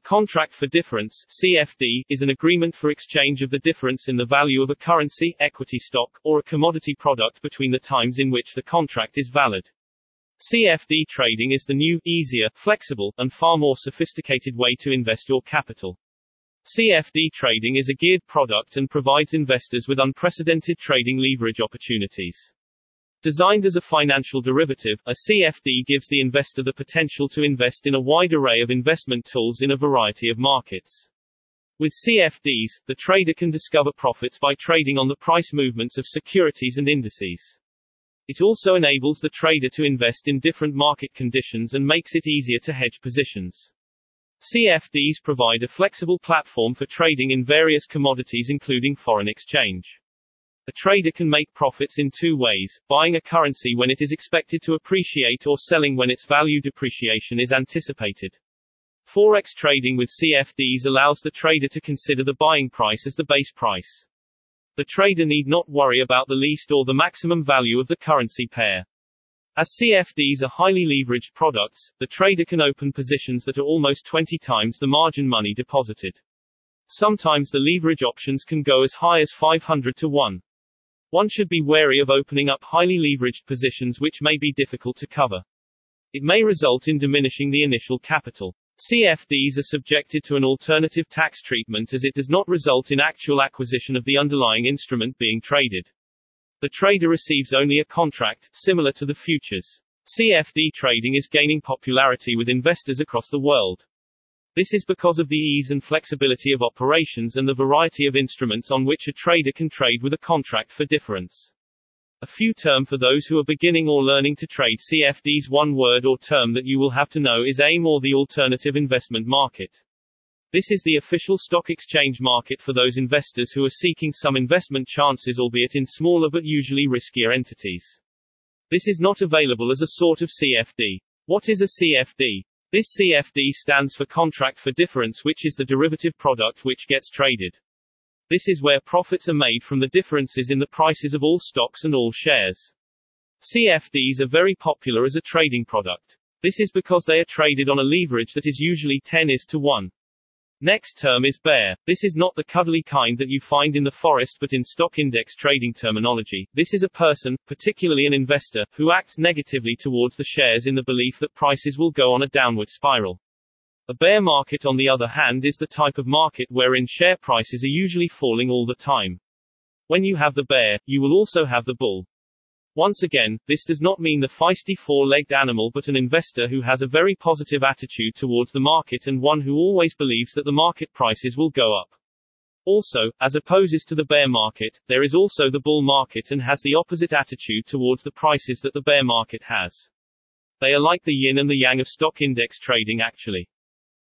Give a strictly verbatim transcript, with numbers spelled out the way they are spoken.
Contract for difference (C F D) is an agreement for exchange of the difference in the value of a currency, equity stock, or a commodity product between the times in which the contract is valid. C F D trading is the new, easier, flexible, and far more sophisticated way to invest your capital. C F D trading is a geared product and provides investors with unprecedented trading leverage opportunities. Designed as a financial derivative, a C F D gives the investor the potential to invest in a wide array of investment tools in a variety of markets. With C F Ds, the trader can discover profits by trading on the price movements of securities and indices. It also enables the trader to invest in different market conditions and makes it easier to hedge positions. C F Ds provide a flexible platform for trading in various commodities including foreign exchange. A trader can make profits in two ways, buying a currency when it is expected to appreciate or selling when its value depreciation is anticipated. Forex trading with C F Ds allows the trader to consider the buying price as the base price. The trader need not worry about the least or the maximum value of the currency pair. As C F Ds are highly leveraged products, the trader can open positions that are almost twenty times the margin money deposited. Sometimes the leverage options can go as high as five hundred to one. One should be wary of opening up highly leveraged positions which may be difficult to cover. It may result in diminishing the initial capital. C F Ds are subjected to an alternative tax treatment as it does not result in actual acquisition of the underlying instrument being traded. The trader receives only a contract, similar to the futures. C F D trading is gaining popularity with investors across the world. This is because of the ease and flexibility of operations and the variety of instruments on which a trader can trade with a contract for difference. A few term for those who are beginning or learning to trade C F Ds. One word or term that you will have to know is A I M, or the Alternative Investment Market. This is the official stock exchange market for those investors who are seeking some investment chances, albeit in smaller but usually riskier entities. This is not available as a sort of C F D. What is a C F D? This C F D stands for Contract for Difference, which is the derivative product which gets traded. This is where profits are made from the differences in the prices of all stocks and all shares. C F Ds are very popular as a trading product. This is because they are traded on a leverage that is usually ten is to one. Next term is bear. This is not the cuddly kind that you find in the forest but in stock index trading terminology. This is a person, particularly an investor, who acts negatively towards the shares in the belief that prices will go on a downward spiral. A bear market, on the other hand, is the type of market wherein share prices are usually falling all the time. When you have the bear, you will also have the bull. Once again, this does not mean the feisty four-legged animal but an investor who has a very positive attitude towards the market and one who always believes that the market prices will go up. Also, as opposes to the bear market, there is also the bull market and has the opposite attitude towards the prices that the bear market has. They are like the yin and the yang of stock index trading actually.